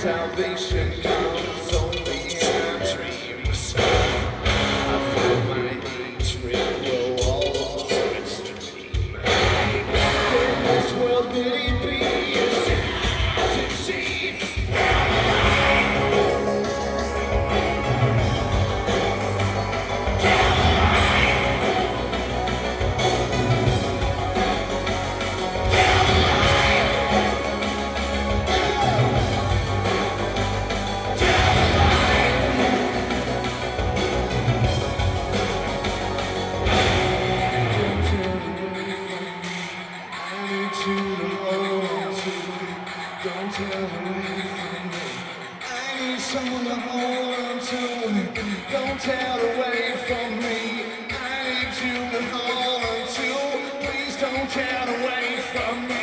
salvation comes only in dreams. I feel my hatred grow all over extreme. In this world, did it be as it seemed? Don't tear away from me. I need someone to hold on to. Don't tear away from me. I need you to hold on to. Please don't tear away from me.